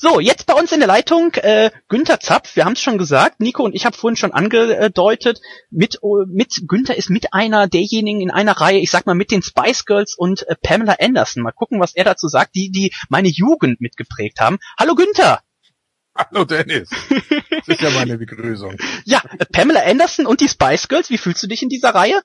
So, jetzt bei uns in der Leitung Günther Zapf. Wir haben es schon gesagt, Nico und ich habe vorhin schon angedeutet, mit Günther ist mit einer derjenigen in einer Reihe, ich sag mal mit den Spice Girls und Pamela Anderson. Mal gucken, was er dazu sagt, die meine Jugend mitgeprägt haben. Hallo Günther! Hallo Dennis! Das ist ja meine Begrüßung. Ja, Pamela Anderson und die Spice Girls, wie fühlst du dich in dieser Reihe?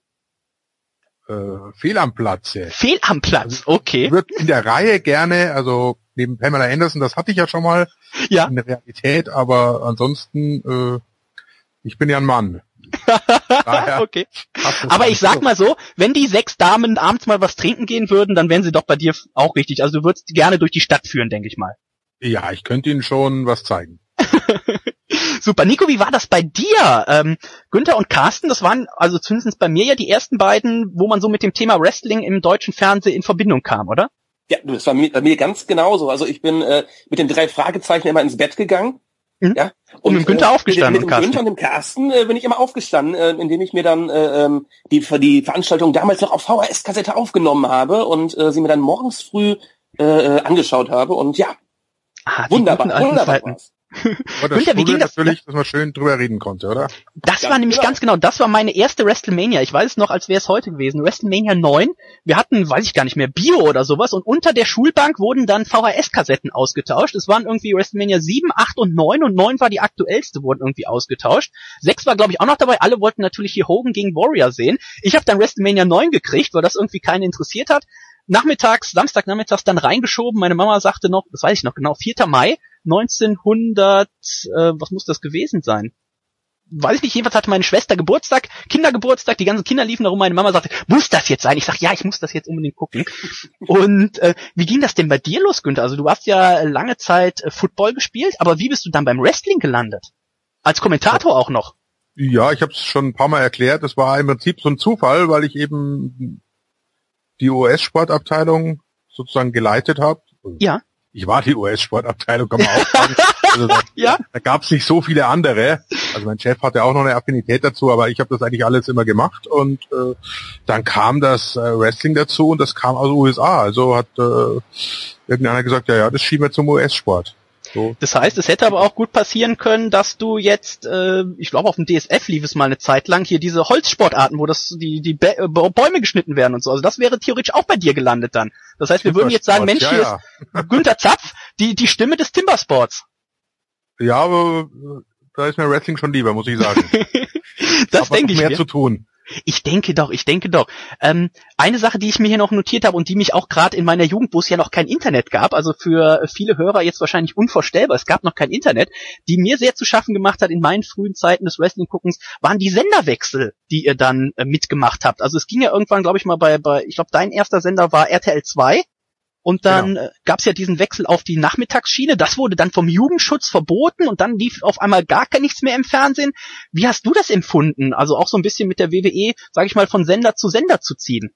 Fehl am Platz jetzt. Fehl am Platz, okay. Ich würde in der Reihe gerne, also neben Pamela Anderson, das hatte ich ja schon mal in der Realität, aber ansonsten, ich bin ja ein Mann. Daher okay. Aber ich sag mal so, wenn die 6 Damen abends mal was trinken gehen würden, dann wären sie doch bei dir auch richtig. Also du würdest gerne durch die Stadt führen, denke ich mal. Ja, ich könnte Ihnen schon was zeigen. Super. Nico, wie war das bei dir? Günther und Carsten, das waren also zumindest bei mir ja die ersten beiden, wo man so mit dem Thema Wrestling im deutschen Fernsehen in Verbindung kam, oder? Ja, das war bei mir ganz genauso. Also ich bin mit den 3 Fragezeichen immer ins Bett gegangen. Ja. Und mit dem Günther aufgestanden. Mit dem Günther und dem Carsten bin ich immer aufgestanden, indem ich mir dann die Veranstaltung damals noch auf VHS-Kassette aufgenommen habe und sie mir dann morgens früh angeschaut habe. Und ja, wunderbar war's. Aber das Günther, wie ging das? Natürlich, dass man schön drüber reden konnte, oder? Das war nämlich ganz genau, das war meine erste WrestleMania. Ich weiß es noch, als wäre es heute gewesen. WrestleMania 9. Wir hatten, weiß ich gar nicht mehr, Bio oder sowas und unter der Schulbank wurden dann VHS-Kassetten ausgetauscht. Es waren irgendwie WrestleMania 7, 8 und 9 und 9 war die aktuellste, wurden irgendwie ausgetauscht. 6 war, glaube ich, auch noch dabei. Alle wollten natürlich hier Hogan gegen Warrior sehen. Ich habe dann WrestleMania 9 gekriegt, weil das irgendwie keinen interessiert hat. Samstagnachmittags dann reingeschoben. Meine Mama sagte noch, das weiß ich noch genau, 4. Mai 1900, was muss das gewesen sein? Weiß ich nicht, jedenfalls hatte meine Schwester Geburtstag, Kindergeburtstag, die ganzen Kinder liefen da rum, meine Mama sagte, muss das jetzt sein? Ich sag, ja, ich muss das jetzt unbedingt gucken. Und wie ging das denn bei dir los, Günther? Also du hast ja lange Zeit Football gespielt, aber wie bist du dann beim Wrestling gelandet? Als Kommentator auch noch? Ja, ich habe es schon ein paar Mal erklärt, das war im Prinzip so ein Zufall, weil ich eben die US-Sportabteilung sozusagen geleitet habe. Ja. Ich war die US-Sportabteilung, kann man auch sagen. Also da gab es nicht so viele andere. Also mein Chef hatte auch noch eine Affinität dazu, aber ich habe das eigentlich alles immer gemacht. Und dann kam das Wrestling dazu und das kam aus den USA. Also hat irgendeiner gesagt, ja, das schieben wir zum US-Sport. So. Das heißt, es hätte aber auch gut passieren können, dass du jetzt, ich glaube auf dem DSF lief es mal eine Zeit lang, hier diese Holzsportarten, wo die Bäume geschnitten werden und so. Also das wäre theoretisch auch bei dir gelandet dann. Das heißt, wir würden jetzt sagen, Mensch, hier ist Günther Zapf, die Stimme des Timbersports. Ja, aber da ist mir Wrestling schon lieber, muss ich sagen. Das denke ich mir. Mehr zu tun. Ich denke doch. Eine Sache, die ich mir hier noch notiert habe und die mich auch gerade in meiner Jugend, wo es ja noch kein Internet gab, also für viele Hörer jetzt wahrscheinlich unvorstellbar, es gab noch kein Internet, die mir sehr zu schaffen gemacht hat in meinen frühen Zeiten des Wrestling-Guckens, waren die Senderwechsel, die ihr dann mitgemacht habt. Also es ging ja irgendwann, glaube ich mal, ich glaube, dein erster Sender war RTL 2. Und dann gab's ja diesen Wechsel auf die Nachmittagsschiene. Das wurde dann vom Jugendschutz verboten und dann lief auf einmal gar nichts mehr im Fernsehen. Wie hast du das empfunden? Also auch so ein bisschen mit der WWE, sag ich mal, von Sender zu Sender zu ziehen.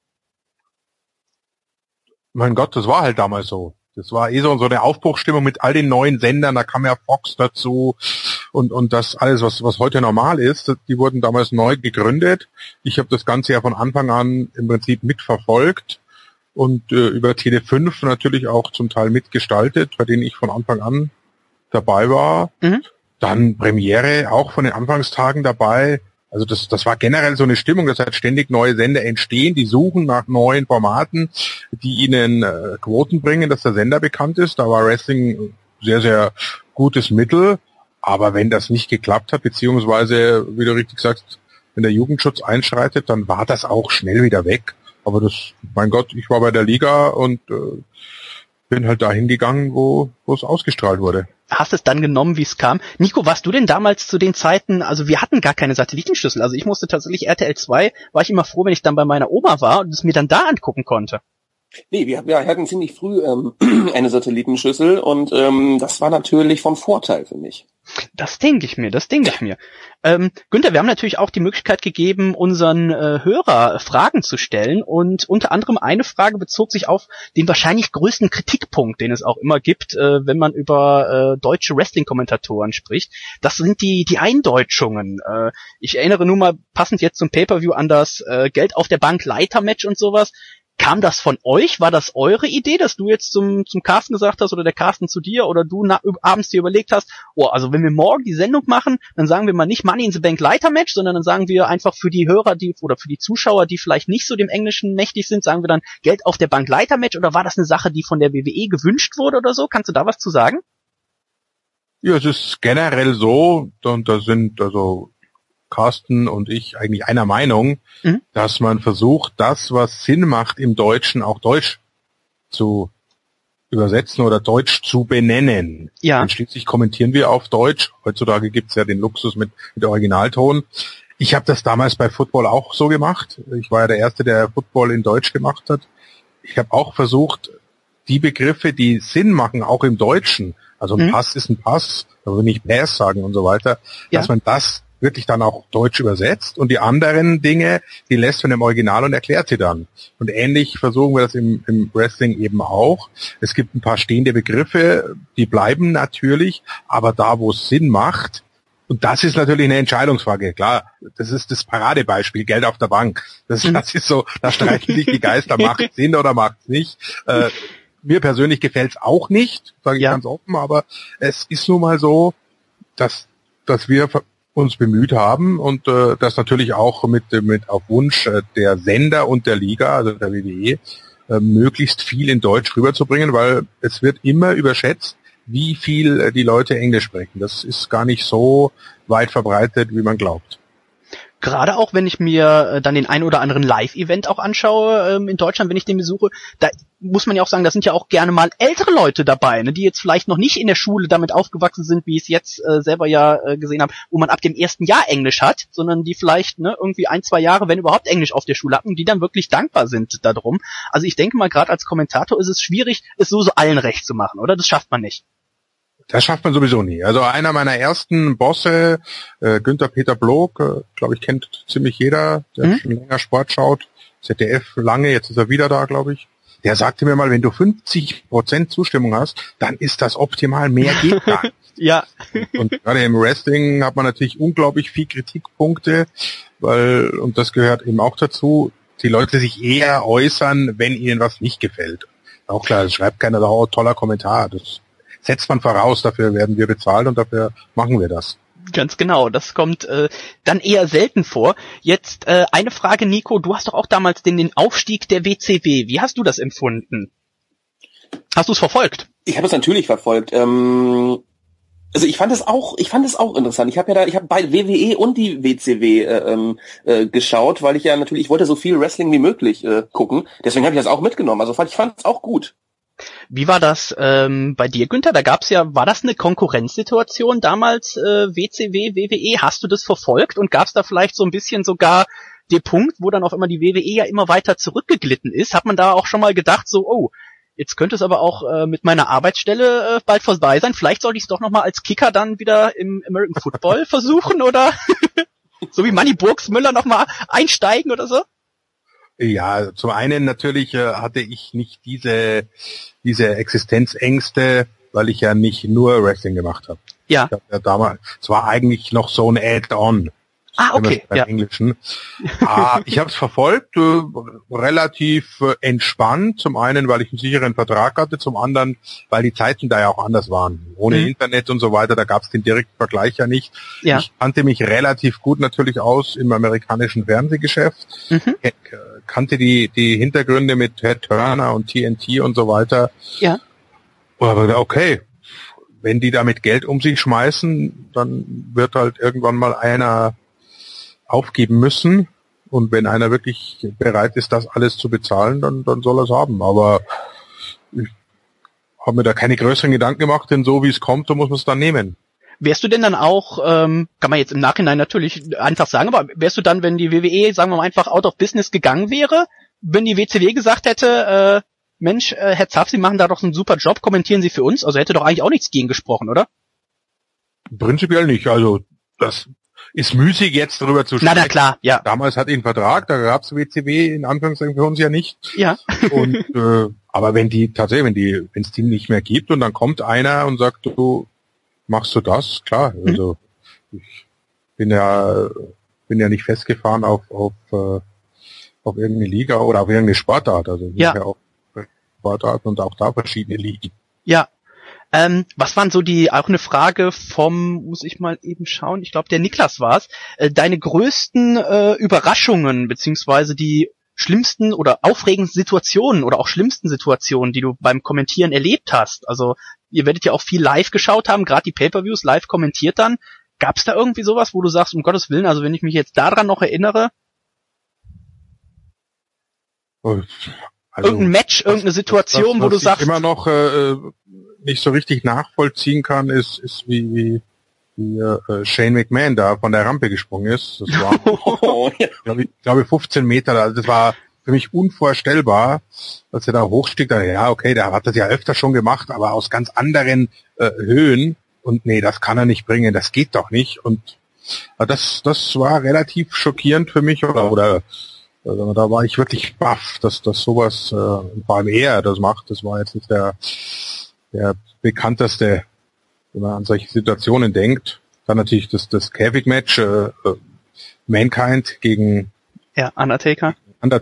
Mein Gott, das war halt damals so. Das war so eine Aufbruchsstimmung mit all den neuen Sendern. Da kam ja Fox dazu und das alles, was heute normal ist. Die wurden damals neu gegründet. Ich habe das Ganze ja von Anfang an im Prinzip mitverfolgt. Und über Tele5 natürlich auch zum Teil mitgestaltet, bei denen ich von Anfang an dabei war. Mhm. Dann Premiere auch von den Anfangstagen dabei. Also das war generell so eine Stimmung, dass halt ständig neue Sender entstehen, die suchen nach neuen Formaten, die ihnen Quoten bringen, dass der Sender bekannt ist. Da war Wrestling sehr, sehr gutes Mittel. Aber wenn das nicht geklappt hat, beziehungsweise, wie du richtig sagst, wenn der Jugendschutz einschreitet, dann war das auch schnell wieder weg. Aber mein Gott, ich war bei der Liga und bin halt dahin gegangen, wo es ausgestrahlt wurde. Hast es dann genommen, wie es kam. Nico, warst du denn damals zu den Zeiten, also wir hatten gar keine Satellitenschüssel, also ich musste tatsächlich RTL 2, war ich immer froh, wenn ich dann bei meiner Oma war und es mir dann da angucken konnte. Nee, wir hatten ziemlich früh eine Satellitenschüssel und das war natürlich von Vorteil für mich. Das denke ich mir. Günther, wir haben natürlich auch die Möglichkeit gegeben, unseren Hörer Fragen zu stellen und unter anderem eine Frage bezog sich auf den wahrscheinlich größten Kritikpunkt, den es auch immer gibt, wenn man über deutsche Wrestling-Kommentatoren spricht. Das sind die Eindeutschungen. Ich erinnere nur mal passend jetzt zum Pay-Per-View an das Geld auf der Bank Leiter-Match und sowas. Kam das von euch? War das eure Idee, dass du jetzt zum Carsten gesagt hast oder der Carsten zu dir oder du abends dir überlegt hast, oh, also wenn wir morgen die Sendung machen, dann sagen wir mal nicht Money in the Bank Leitermatch, sondern dann sagen wir einfach für die Hörer, oder für die Zuschauer, die vielleicht nicht so dem Englischen mächtig sind, sagen wir dann Geld auf der Bank Leitermatch, oder war das eine Sache, die von der WWE gewünscht wurde oder so? Kannst du da was zu sagen? Ja, es ist generell so, und da sind also Carsten und ich eigentlich einer Meinung, dass man versucht, das, was Sinn macht im Deutschen, auch deutsch zu übersetzen oder deutsch zu benennen. Ja. Und schließlich kommentieren wir auf Deutsch. Heutzutage gibt's ja den Luxus mit Originalton. Ich habe das damals bei Football auch so gemacht. Ich war ja der Erste, der Football in Deutsch gemacht hat. Ich habe auch versucht, die Begriffe, die Sinn machen, auch im Deutschen, also ein Pass ist ein Pass, da will ich Pass sagen und so weiter, dass man das wirklich dann auch deutsch übersetzt und die anderen Dinge, die lässt man im Original und erklärt sie dann. Und ähnlich versuchen wir das im Wrestling eben auch. Es gibt ein paar stehende Begriffe, die bleiben natürlich, aber da, wo es Sinn macht, und das ist natürlich eine Entscheidungsfrage, klar, das ist das Paradebeispiel, Geld auf der Bank. Das ist so, da streiten sich die Geister, macht Sinn oder macht es nicht. Mir persönlich gefällt es auch nicht, sage ich ganz offen, aber es ist nun mal so, dass wir uns bemüht haben und das natürlich auch mit auf Wunsch der Sender und der Liga, also der WWE, möglichst viel in Deutsch rüberzubringen, weil es wird immer überschätzt, wie viel die Leute Englisch sprechen. Das ist gar nicht so weit verbreitet, wie man glaubt. Gerade auch, wenn ich mir dann den ein oder anderen Live-Event auch anschaue in Deutschland, wenn ich den besuche, da muss man ja auch sagen, da sind ja auch gerne mal ältere Leute dabei, ne, die jetzt vielleicht noch nicht in der Schule damit aufgewachsen sind, wie ich es jetzt selber gesehen habe, wo man ab dem ersten Jahr Englisch hat, sondern die vielleicht irgendwie 1-2 Jahre, wenn überhaupt, Englisch auf der Schule hatten, die dann wirklich dankbar sind darum. Also ich denke mal, gerade als Kommentator ist es schwierig, es so allen recht zu machen, oder? Das schafft man nicht. Das schafft man sowieso nie. Also einer meiner ersten Bosse, Günther Peter Blog, glaube ich, kennt ziemlich jeder, der schon länger Sport schaut. ZDF lange, jetzt ist er wieder da, glaube ich. Der sagte mir mal, wenn du 50% Zustimmung hast, dann ist das optimal, mehr geht gar nicht. Ja. Und gerade im Wrestling hat man natürlich unglaublich viel Kritikpunkte, und das gehört eben auch dazu, die Leute sich eher äußern, wenn ihnen was nicht gefällt. Auch klar, es schreibt keiner da, oh, toller Kommentar, das setzt man voraus, dafür werden wir bezahlt und dafür machen wir das. Ganz genau, das kommt dann eher selten vor. Jetzt eine Frage, Nico, du hast doch auch damals den Aufstieg der WCW. Wie hast du das empfunden? Hast du es verfolgt? Ich habe es natürlich verfolgt. Also ich fand es auch interessant. Ich habe bei WWE und die WCW geschaut, weil ich wollte so viel Wrestling wie möglich gucken. Deswegen habe ich das auch mitgenommen. Also ich fand es auch gut. Wie war das bei dir, Günther? Da gab's war das eine Konkurrenzsituation damals, WCW, WWE? Hast du das verfolgt und gab's da vielleicht so ein bisschen sogar den Punkt, wo dann auf einmal die WWE ja immer weiter zurückgeglitten ist? Hat man da auch schon mal gedacht, so, oh, jetzt könnte es aber auch mit meiner Arbeitsstelle bald vorbei sein. Vielleicht sollte ich es doch nochmal als Kicker dann wieder im American Football versuchen, oder? So wie Manny Burgsmüller nochmal einsteigen oder so? Ja, zum einen natürlich hatte ich nicht diese Existenzängste, weil ich ja nicht nur Wrestling gemacht habe. Ja. Ich hab ja damals, es war eigentlich noch so ein Add-on. Okay. Beim Englischen. Ich habe es verfolgt, relativ entspannt. Zum einen, weil ich einen sicheren Vertrag hatte, zum anderen, weil die Zeiten da ja auch anders waren. Ohne Internet und so weiter, da gab es den direkten Vergleich ja nicht. Ja. Ich kannte mich relativ gut natürlich aus im amerikanischen Fernsehgeschäft. Kannte die Hintergründe mit Ted Turner und TNT und so weiter. Ja. Aber okay, wenn die damit Geld um sich schmeißen, dann wird halt irgendwann mal einer aufgeben müssen. Und wenn einer wirklich bereit ist, das alles zu bezahlen, dann soll er es haben. Aber ich habe mir da keine größeren Gedanken gemacht, denn so wie es kommt, dann muss man es dann nehmen. Wärst du denn dann auch, kann man jetzt im Nachhinein natürlich einfach sagen, aber wärst du dann, wenn die WWE, sagen wir mal, einfach out of business gegangen wäre, wenn die WCW gesagt hätte, Mensch, Herr Zapf, Sie machen da doch einen super Job, kommentieren Sie für uns, also hätte doch eigentlich auch nichts gegen gesprochen, oder? Prinzipiell nicht, also das ist müßig jetzt darüber zu sprechen. Na klar, ja. Damals hatte ich einen Vertrag, da gab's WCW in Anführungszeichen für uns ja nicht. Ja. Und aber wenn es die nicht mehr gibt und dann kommt einer und sagt, du machst du das, klar. Also ich bin ja nicht festgefahren auf auf irgendeine Liga oder auf irgendeine Sportart. Also es Ja. gibt ja auch Sportarten und auch da verschiedene Ligen. Ja. Was waren so auch eine Frage vom, muss ich mal eben schauen, ich glaube der Niklas war's, deine größten Überraschungen, beziehungsweise die schlimmsten oder aufregendsten Situationen oder auch schlimmsten Situationen, die du beim Kommentieren erlebt hast? Also ihr werdet ja auch viel live geschaut haben, gerade die Pay-Per-Views live kommentiert dann. Gab's da irgendwie sowas, wo du sagst, um Gottes Willen, also wenn ich mich jetzt daran noch erinnere, Also, irgendein Match, irgendeine Situation, wo du was sagst, ich immer noch nicht so richtig nachvollziehen kann, ist wie Shane McMahon da von der Rampe gesprungen ist. Das war, Oh, ja. glaube ich, 15 Meter. Also das war für mich unvorstellbar, als er da hochstieg. Da, ja, okay, der hat das ja öfter schon gemacht, aber aus ganz anderen Höhen. Und nee, das kann er nicht bringen. Das geht doch nicht. Und das war relativ schockierend für mich. Oder da war ich wirklich baff, dass sowas, vor allem er das macht. Das war jetzt nicht der bekannteste, wenn man an solche Situationen denkt. Dann natürlich das Käfig-Match, Mankind gegen Undertaker.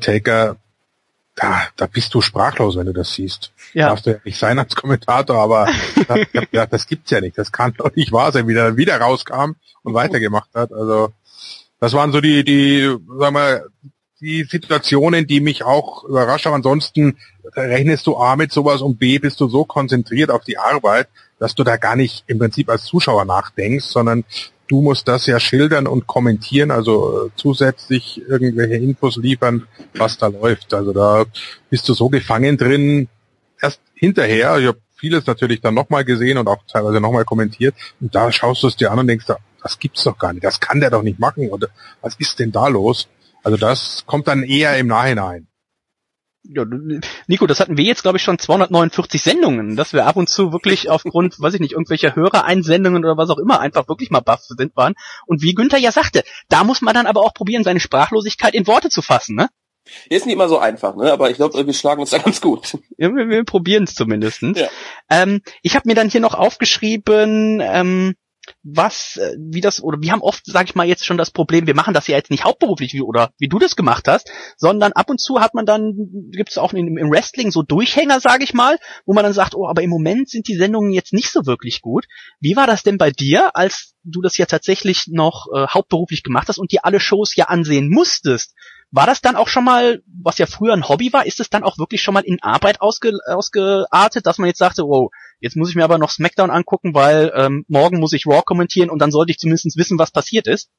Da bist du sprachlos, wenn du das siehst. Ja. Darfst du ja nicht sein als Kommentator, aber das gibt's ja nicht. Das kann doch nicht wahr sein, wie der wieder rauskam und weitergemacht hat. Also das waren so die sagen wir, die Situationen, die mich auch überraschen. Ansonsten rechnest du A mit sowas und B bist du so konzentriert auf die Arbeit, dass du da gar nicht im Prinzip als Zuschauer nachdenkst, sondern du musst das ja schildern und kommentieren, also zusätzlich irgendwelche Infos liefern, was da läuft. Also da bist du so gefangen drin, erst hinterher, ich habe vieles natürlich dann nochmal gesehen und auch teilweise nochmal kommentiert, und da schaust du es dir an und denkst, das gibt's doch gar nicht, das kann der doch nicht machen, oder was ist denn da los? Also das kommt dann eher im Nachhinein. Ja, Nico, das hatten wir jetzt, glaube ich, schon 249 Sendungen, dass wir ab und zu wirklich aufgrund, weiß ich nicht, irgendwelcher Hörereinsendungen oder was auch immer einfach wirklich mal baff waren. Und wie Günther ja sagte, da muss man dann aber auch probieren, seine Sprachlosigkeit in Worte zu fassen, ne? Ist nicht immer so einfach, ne? Aber ich glaube, wir schlagen uns da ganz gut. Ja, wir probieren es zumindest. Ja. Ich habe mir dann hier noch aufgeschrieben, wir haben oft, sag ich mal, jetzt schon das Problem, wir machen das ja jetzt nicht hauptberuflich, wie du das gemacht hast, sondern ab und zu gibt es auch im Wrestling so Durchhänger, sag ich mal, wo man dann sagt, oh, aber im Moment sind die Sendungen jetzt nicht so wirklich gut. Wie war das denn bei dir, als du das ja tatsächlich noch hauptberuflich gemacht hast und dir alle Shows ja ansehen musstest? War das dann auch schon mal, was ja früher ein Hobby war, ist es dann auch wirklich schon mal in Arbeit ausgeartet, dass man jetzt sagte, wow, jetzt muss ich mir aber noch SmackDown angucken, weil morgen muss ich Raw kommentieren und dann sollte ich zumindest wissen, was passiert ist?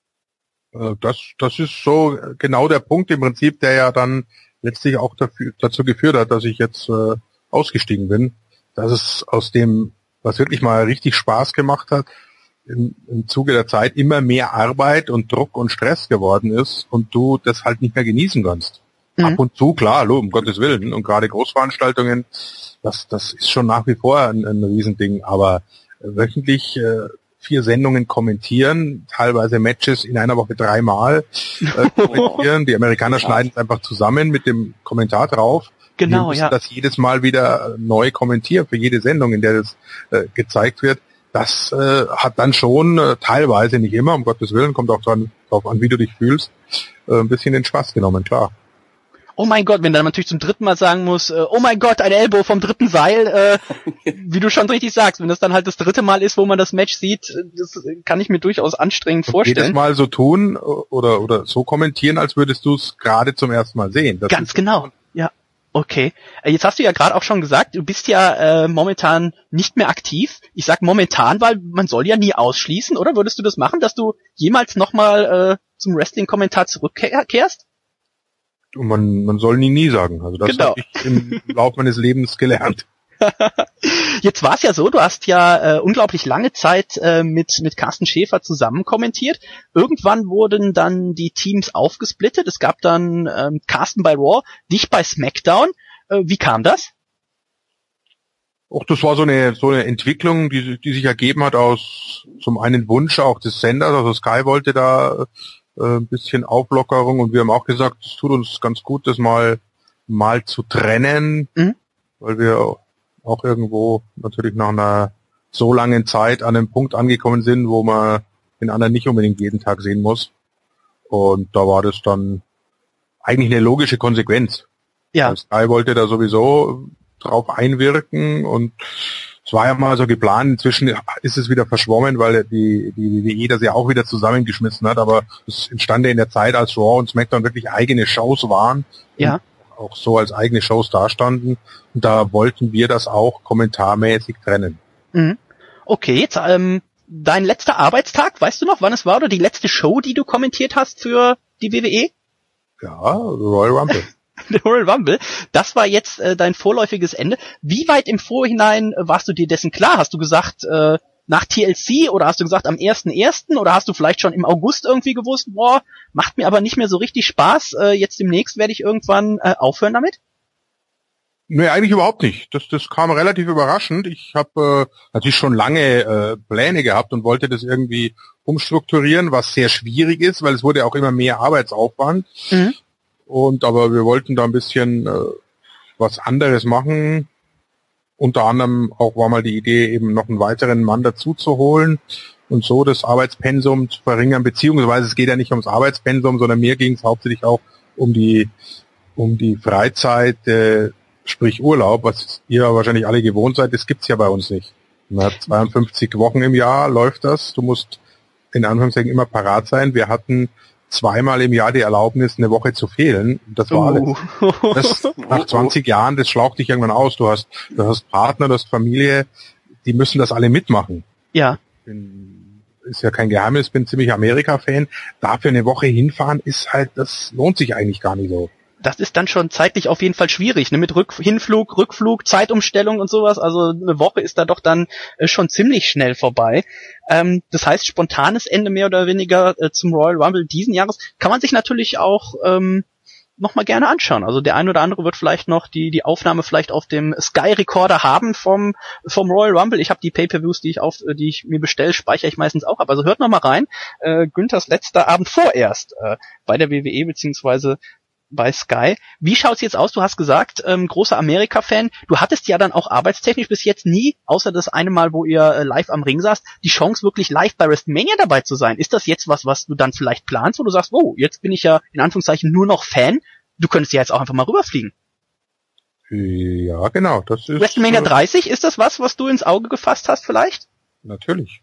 Das ist so genau der Punkt im Prinzip, der ja dann letztlich auch dazu geführt hat, dass ich jetzt ausgestiegen bin. Dass es aus dem, was wirklich mal richtig Spaß gemacht hat, im Zuge der Zeit immer mehr Arbeit und Druck und Stress geworden ist und du das halt nicht mehr genießen kannst. Mhm. Ab und zu, klar, um Gottes Willen. Und gerade Großveranstaltungen, das ist schon nach wie vor ein Riesending. Aber wöchentlich 4 Sendungen kommentieren, teilweise Matches in einer Woche 3-mal kommentieren. Die Amerikaner schneiden es einfach zusammen mit dem Kommentar drauf. Genau, wir müssen ja. das jedes Mal wieder neu kommentieren für jede Sendung, in der das gezeigt wird. Das hat dann schon teilweise, nicht immer, um Gottes Willen, kommt auch darauf an, wie du dich fühlst, ein bisschen den Spaß genommen, klar. Oh mein Gott, wenn dann natürlich zum dritten Mal sagen muss, oh mein Gott, ein Elbow vom dritten Seil, wie du schon richtig sagst, wenn das dann halt das dritte Mal ist, wo man das Match sieht, das kann ich mir durchaus anstrengend vorstellen. Jedes Mal so tun oder so kommentieren, als würdest du es gerade zum ersten Mal sehen. Das Ganz genau, ja. Okay. Jetzt hast du ja gerade auch schon gesagt, du bist ja momentan nicht mehr aktiv. Ich sag momentan, weil man soll ja nie ausschließen, oder? Würdest du das machen, dass du jemals nochmal zum Wrestling-Kommentar zurückkehrst? Und man soll nie sagen. Also das Genau. habe ich im Laufe meines Lebens gelernt. Jetzt war es ja so, du hast ja unglaublich lange Zeit mit Carsten Schäfer zusammen kommentiert. Irgendwann wurden dann die Teams aufgesplittet. Es gab dann Carsten bei Raw, dich bei SmackDown. Wie kam das? Auch das war so eine Entwicklung, die sich ergeben hat aus zum einen Wunsch auch des Senders. Also Sky wollte da ein bisschen Auflockerung und wir haben auch gesagt, es tut uns ganz gut, das mal zu trennen, weil wir auch irgendwo natürlich nach einer so langen Zeit an einem Punkt angekommen sind, wo man den anderen nicht unbedingt jeden Tag sehen muss. Und da war das dann eigentlich eine logische Konsequenz. Ja. Sky wollte da sowieso drauf einwirken und es war ja mal so geplant. Inzwischen ist es wieder verschwommen, weil die WWE das ja auch wieder zusammengeschmissen hat, aber es entstand ja in der Zeit, als Raw und SmackDown wirklich eigene Shows waren. Ja. Auch so als eigene Shows dastanden. Und da wollten wir das auch kommentarmäßig trennen. Mhm. Okay, jetzt dein letzter Arbeitstag, weißt du noch, wann es war, oder die letzte Show, die du kommentiert hast für die WWE? Ja, Royal Rumble. Der Royal Rumble, das war jetzt dein vorläufiges Ende. Wie weit im Vorhinein warst du dir dessen klar? Hast du gesagt, nach TLC oder hast du gesagt am 1.1. oder hast du vielleicht schon im August irgendwie gewusst, boah, macht mir aber nicht mehr so richtig Spaß, jetzt demnächst werde ich irgendwann aufhören damit? Nee, eigentlich überhaupt nicht. Das kam relativ überraschend. Ich habe natürlich schon lange Pläne gehabt und wollte das irgendwie umstrukturieren, was sehr schwierig ist, weil es wurde auch immer mehr Arbeitsaufwand. Mhm. Aber wir wollten da ein bisschen was anderes machen. Unter anderem auch war mal die Idee, eben noch einen weiteren Mann dazu zu holen und so das Arbeitspensum zu verringern, beziehungsweise es geht ja nicht ums Arbeitspensum, sondern mir ging es hauptsächlich auch um die Freizeit, sprich Urlaub, was ihr wahrscheinlich alle gewohnt seid, das gibt's ja bei uns nicht. Man hat 52 Wochen im Jahr, läuft das, du musst in Anführungszeichen immer parat sein. Wir hatten zweimal im Jahr die Erlaubnis, eine Woche zu fehlen. Das war alles. Das, nach 20 Jahren, das schlaucht dich irgendwann aus. Du hast Partner, du hast Familie, die müssen das alle mitmachen. Ja. Ist ja kein Geheimnis, bin ziemlich Amerika-Fan. Dafür eine Woche hinfahren das lohnt sich eigentlich gar nicht so. Das ist dann schon zeitlich auf jeden Fall schwierig, ne? Mit Hinflug, Rückflug, Zeitumstellung und sowas. Also eine Woche ist da doch dann schon ziemlich schnell vorbei. Das heißt, spontanes Ende mehr oder weniger zum Royal Rumble diesen Jahres kann man sich natürlich auch noch mal gerne anschauen. Also der ein oder andere wird vielleicht noch die Aufnahme vielleicht auf dem Sky Recorder haben vom Royal Rumble. Ich habe die Pay-per-Views, die ich mir bestelle, speichere ich meistens auch ab. Also hört noch mal rein. Günthers letzter Abend vorerst bei der WWE beziehungsweise bei Sky. Wie schaut's jetzt aus? Du hast gesagt, großer Amerika-Fan. Du hattest ja dann auch arbeitstechnisch bis jetzt nie, außer das eine Mal, wo ihr live am Ring saßt, die Chance wirklich live bei WrestleMania dabei zu sein. Ist das jetzt was du dann vielleicht planst, wo du sagst, oh, jetzt bin ich ja in Anführungszeichen nur noch Fan. Du könntest ja jetzt auch einfach mal rüberfliegen. Ja, genau. Das ist WrestleMania 30, ist das was du ins Auge gefasst hast vielleicht? Natürlich.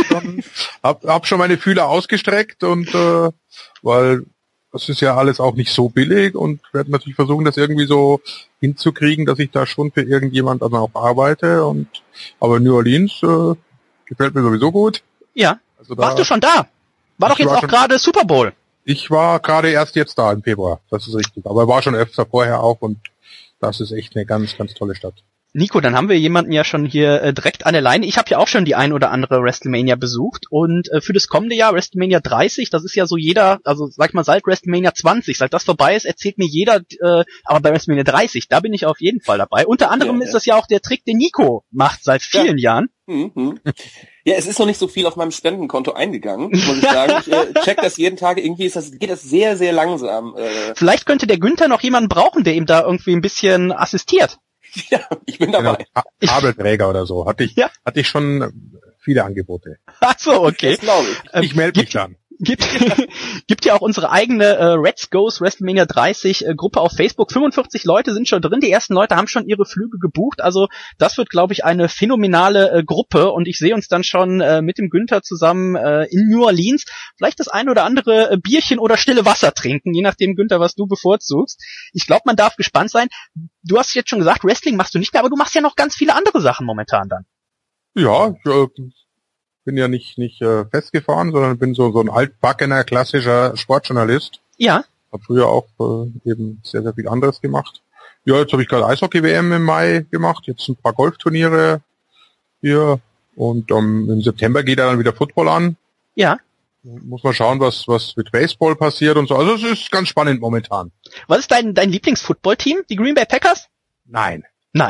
Hab schon meine Fühler ausgestreckt und weil das ist ja alles auch nicht so billig und werde natürlich versuchen, das irgendwie so hinzukriegen, dass ich da schon für irgendjemand dann auch arbeite. Aber New Orleans gefällt mir sowieso gut. Ja. Also warst du schon da? War doch jetzt auch gerade Super Bowl. Ich war gerade erst jetzt da im Februar, das ist richtig. Aber war schon öfter vorher auch und das ist echt eine ganz, ganz tolle Stadt. Nico, dann haben wir jemanden ja schon hier direkt an der Leine. Ich habe ja auch schon die ein oder andere WrestleMania besucht und für das kommende Jahr WrestleMania 30, das ist ja so sag ich mal, seit WrestleMania 20, seit das vorbei ist, erzählt mir jeder, aber bei WrestleMania 30, da bin ich auf jeden Fall dabei. Unter anderem ist das ja auch der Trick, den Nico macht seit vielen Jahren. Mhm. Ja, es ist noch nicht so viel auf meinem Spendenkonto eingegangen, muss ich sagen. Ich check das jeden Tag, irgendwie geht das sehr, sehr langsam. Vielleicht könnte der Günther noch jemanden brauchen, der ihm da irgendwie ein bisschen assistiert. Ja, ich bin dabei. Genau, Kabelträger oder so. Hatte ich schon viele Angebote. Ach so, okay. Das glaube ich. Ich melde mich dann. Gibt ja auch unsere eigene Reds Goes WrestleMania 30 Gruppe auf Facebook. 45 Leute sind schon drin. Die ersten Leute haben schon ihre Flüge gebucht. Also das wird, glaube ich, eine phänomenale Gruppe. Und ich sehe uns dann schon mit dem Günther zusammen in New Orleans vielleicht das ein oder andere Bierchen oder stille Wasser trinken, je nachdem, Günther, was du bevorzugst. Ich glaube, man darf gespannt sein. Du hast jetzt schon gesagt, Wrestling machst du nicht mehr, aber du machst ja noch ganz viele andere Sachen momentan dann. Ja, bin ja nicht festgefahren, sondern bin so ein altbackener, klassischer Sportjournalist. Ja. Hab früher auch eben sehr, sehr viel anderes gemacht. Ja, jetzt habe ich gerade Eishockey-WM im Mai gemacht, jetzt ein paar Golfturniere hier und im September geht dann wieder Football an. Ja. Muss man schauen, was mit Baseball passiert und so. Also es ist ganz spannend momentan. Was ist dein Lieblings-Football-Team? Die Green Bay Packers? Nein.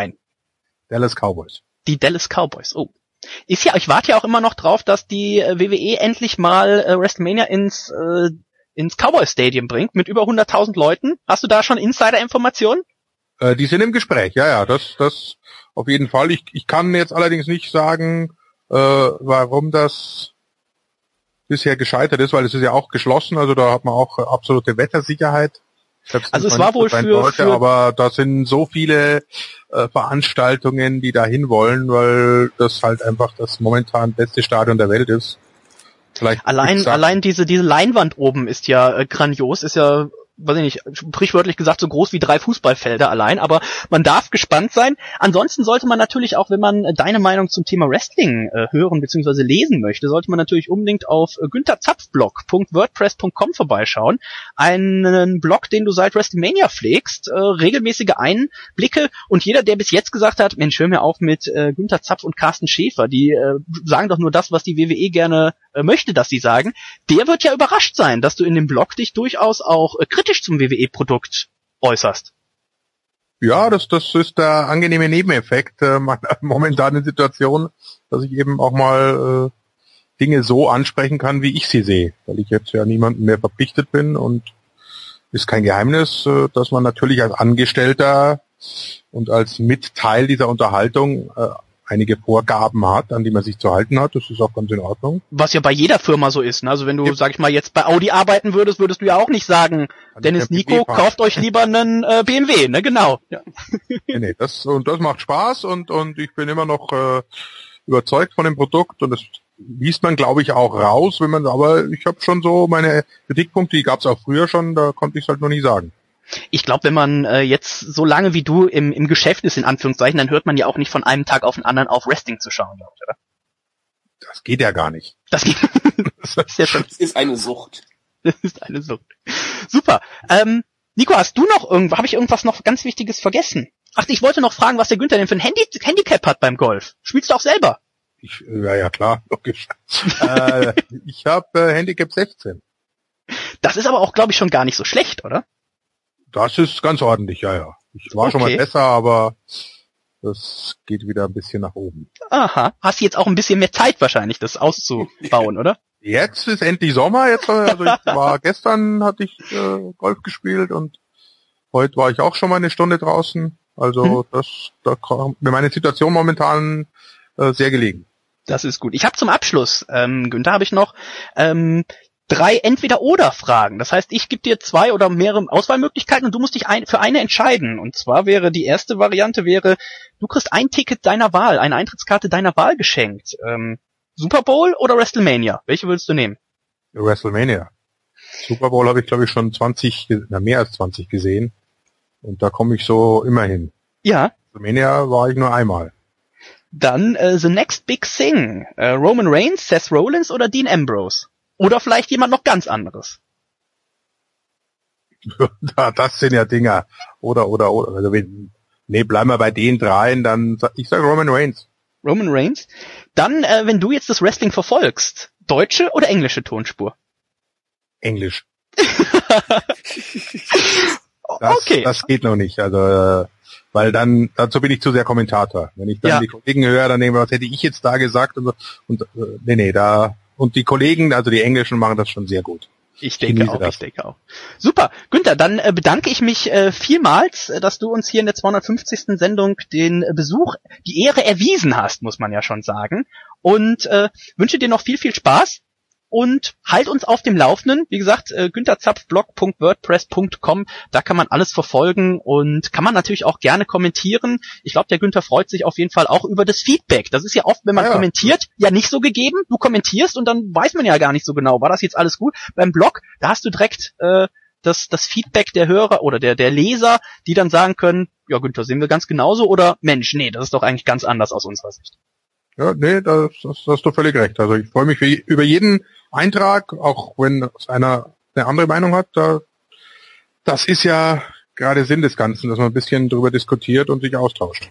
Dallas Cowboys. Die Dallas Cowboys, oh. Ich warte ja auch immer noch drauf, dass die WWE endlich mal WrestleMania ins Cowboy Stadium bringt mit über 100.000 Leuten. Hast du da schon Insider-Informationen? Die sind im Gespräch, ja, das auf jeden Fall. Ich kann jetzt allerdings nicht sagen, warum das bisher gescheitert ist, weil es ist ja auch geschlossen, also da hat man auch absolute Wettersicherheit Also es war wohl für aber da sind so viele Veranstaltungen, die da hinwollen, weil das halt einfach das momentan beste Stadion der Welt ist. Vielleicht allein diese Leinwand oben ist ja grandios, ist ja, weiß ich nicht, sprichwörtlich gesagt so groß wie 3 Fußballfelder allein, aber man darf gespannt sein. Ansonsten sollte man natürlich auch, wenn man deine Meinung zum Thema Wrestling hören bzw. lesen möchte, sollte man natürlich unbedingt auf günther-zapf-blog.wordpress.com vorbeischauen. Einen Blog, den du seit WrestleMania pflegst, regelmäßige Einblicke, und jeder, der bis jetzt gesagt hat, Mensch, hör mir auf mit Günther Zapf und Carsten Schäfer, die sagen doch nur das, was die WWE gerne möchte, dass sie sagen, der wird ja überrascht sein, dass du in dem Blog dich durchaus auch kritisch zum WWE-Produkt äußerst. Ja, das ist der angenehme Nebeneffekt meiner momentanen Situation, dass ich eben auch mal Dinge so ansprechen kann, wie ich sie sehe, weil ich jetzt ja niemandem mehr verpflichtet bin, und ist kein Geheimnis, dass man natürlich als Angestellter und als Mitteil dieser Unterhaltung einige Vorgaben hat, an die man sich zu halten hat. Das ist auch ganz in Ordnung. Was ja bei jeder Firma so ist. Ne? Also wenn du, sag ich mal, jetzt bei Audi arbeiten würdest du ja auch nicht sagen, Dennis Nico, kauft euch lieber einen BMW, ne? Genau. Ja. Nee, das macht Spaß, und ich bin immer noch überzeugt von dem Produkt, und das liest man, glaube ich, auch raus, aber ich habe schon so meine Kritikpunkte, die gab es auch früher schon, da konnte ich es halt noch nie sagen. Ich glaube, wenn man jetzt so lange wie du im Geschäft ist, in Anführungszeichen, dann hört man ja auch nicht von einem Tag auf den anderen auf, Wrestling zu schauen, glaube ich, oder? Das geht ja gar nicht. Das geht. Das ist eine Sucht. Das ist eine Sucht. Super. Nico, hast du noch habe ich irgendwas noch ganz Wichtiges vergessen? Ach, ich wollte noch fragen, was der Günther denn für ein Handicap hat beim Golf. Spielst du auch selber? Ja, klar, logisch. Ich habe Handicap 16. Das ist aber auch, glaube ich, schon gar nicht so schlecht, oder? Das ist ganz ordentlich, ja. Ich war schon mal besser, aber das geht wieder ein bisschen nach oben. Aha. Hast du jetzt auch ein bisschen mehr Zeit wahrscheinlich, das auszubauen, oder? Jetzt ist endlich Sommer. Gestern hatte ich Golf gespielt, und heute war ich auch schon mal eine Stunde draußen. Also da kommt mir meine Situation momentan sehr gelegen. Das ist gut. Ich habe zum Abschluss, Günther, habe ich noch 3 Entweder-Oder-Fragen. Das heißt, ich gebe dir 2 oder mehrere Auswahlmöglichkeiten, und du musst dich für eine entscheiden. Und zwar wäre die erste Variante, du kriegst ein Ticket deiner Wahl, eine Eintrittskarte deiner Wahl geschenkt. Super Bowl oder WrestleMania? Welche würdest du nehmen? WrestleMania. Super Bowl habe ich, glaube ich, schon mehr als 20 gesehen. Und da komme ich so immer hin. Ja. WrestleMania war ich nur einmal. Dann The Next Big Thing. Roman Reigns, Seth Rollins oder Dean Ambrose? Oder vielleicht jemand noch ganz anderes? Das sind ja Dinger. Oder. Also bleiben wir bei den 3, dann ich sage Roman Reigns. Roman Reigns. Dann, wenn du jetzt das Wrestling verfolgst, deutsche oder englische Tonspur? Englisch. Okay. Das geht noch nicht. Also weil dazu bin ich zu sehr Kommentator. Wenn ich dann die Kollegen höre, dann denke ich, was hätte ich jetzt da gesagt, und die Kollegen, also die Englischen, machen das schon sehr gut. Ich denke auch. Super. Günther, dann bedanke ich mich vielmals, dass du uns hier in der 250. Sendung den Besuch, die Ehre erwiesen hast, muss man ja schon sagen. Und wünsche dir noch viel, viel Spaß. Und halt uns auf dem Laufenden. Wie gesagt, günther-zapf-blog.wordpress.com, da kann man alles verfolgen und kann man natürlich auch gerne kommentieren. Ich glaube, der Günther freut sich auf jeden Fall auch über das Feedback. Das ist ja oft, wenn man kommentiert, ja nicht so gegeben. Du kommentierst und dann weiß man ja gar nicht so genau, war das jetzt alles gut? Beim Blog, da hast du direkt das Feedback der Hörer oder der Leser, die dann sagen können, ja Günther, sehen wir ganz genauso, oder Mensch, nee, das ist doch eigentlich ganz anders aus unserer Sicht. Ja, nee, das hast du völlig recht. Also ich freue mich über jeden Eintrag, auch wenn einer eine andere Meinung hat. Das ist ja gerade Sinn des Ganzen, dass man ein bisschen drüber diskutiert und sich austauscht.